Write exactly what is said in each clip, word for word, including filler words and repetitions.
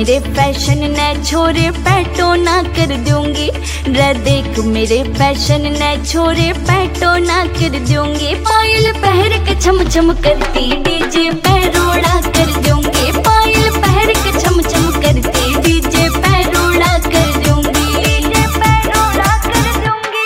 मेरे फैशन ने छोरे पैटो ना कर दूंगी। रे देख मेरे फैशन ने छोरे पैटो ना कर दूंगी। पायल पहर के छम छम करती डीजे पे रोड़ा कर दूंगी। पायल पहर के छम छम करती डीजे पे रोड़ा कर दूंगी। डीजे पे रोड़ा कर दूंगी।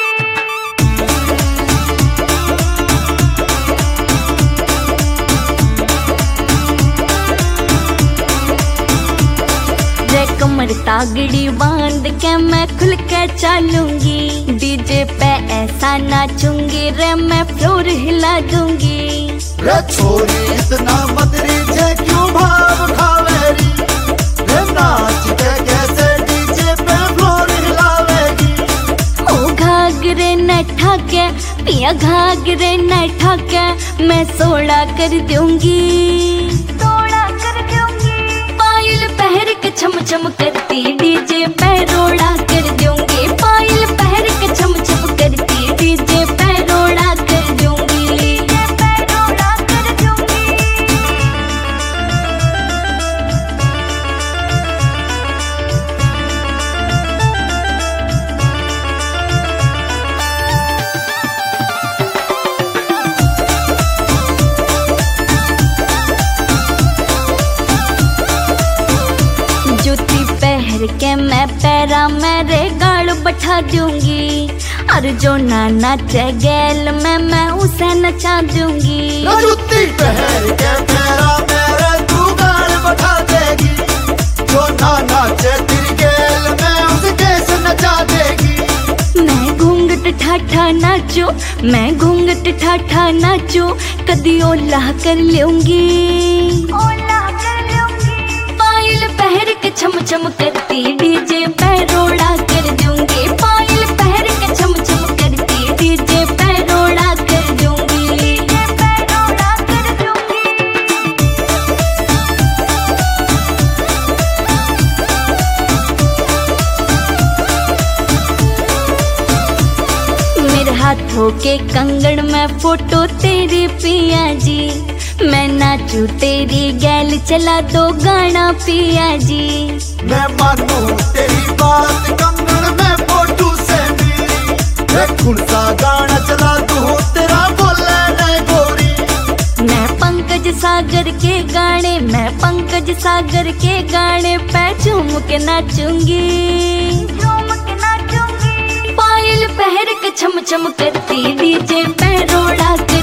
रे कमर तागड़ी बांध के मैं खुल के चलूंगी। डीजे पे ऐसा नाचूंगी रे मैं फ्लोर हिला दूंगी। रे छोरी इतना मत रीझे क्यों भाव खावेरी। रे नाच के कैसे डीजे पे फ्लोर हिलावेगी। ओ घाघरे न ठाके पिया घाघरे न ठाके मैं सोड़ा कर दूंगी। सोड़ा कर दूंगी। पायल पहर के छम छम करती डीजे पे रोड़ा कर दूंगी। पायल पहर के छम छम करती डीजे पे रोड़ा कर दूंगी। डीजे पे रोड़ा कर दूंगी। जूती पहर के मैं पैरा मेरे गाल बैठा दूंगी। और जो ना नाचे गैल में मैं उसे नचा दूंगी। जूती पहन के पैरा मेरे तू गाल बैठा देगी। जो ना नाचे तेरी गेल में उसके से नचा देगी। मैं घूंघट ठाठा नाचो मैं घूंघट ठाठा नाचो कदी ओला कर लूंगी। ओला कर लूंगी। पायल पहर के छम छम करती डीजे पे रोड़ा कर दूंगी। पायल पहर के छम छम करती डीजे पे रोड़ा कर दूंगी। डीजे पे रोड़ा कर दूंगी। मेरे हाथों के कंगन में फोटो तेरी पिया जी। मैं नाचू तेरी गैल चला दो गाना पिया जी। मैं मानू तेरी बात कंगन में फोटो से मेरी। रे कौन सा गाना चला दूं तेरा बोले न गोरी। मैं पंकज सागर के गाने मैं पंकज सागर के गाने पे झूम के नाचूंगी। झूम के नाचूंगी। पायल पहर के छम छम करती डीजे पे रोड़ा कर